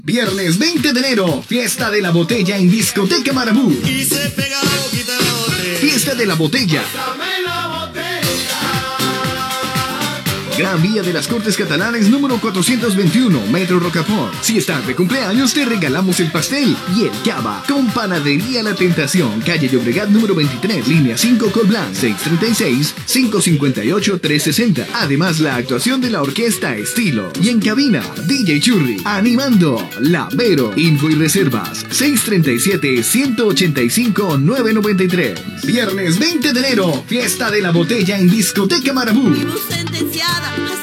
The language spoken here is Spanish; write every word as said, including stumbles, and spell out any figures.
Viernes veinte de enero, fiesta de la botella en Discoteca Marabú. Y se pega la boquita de la botella. Fiesta de la botella. Gran Vía de las Cortes Catalanes número cuatrocientos veintiuno, Metro Rocafort. Si estás de cumpleaños, te regalamos el pastel y el cava con Panadería La Tentación, calle Llobregat número veintitrés, línea cinco, Colblanc, seis treinta y seis, cinco cincuenta y ocho, tres sesenta. Además, la actuación de la orquesta Estilo. Y en cabina, D J Churri, animando La Vero. Info y reservas, seis treinta y siete, ciento ochenta y cinco, novecientos noventa y tres. Viernes veinte de enero, fiesta de la botella en Discoteca Marabú. Sentenciada.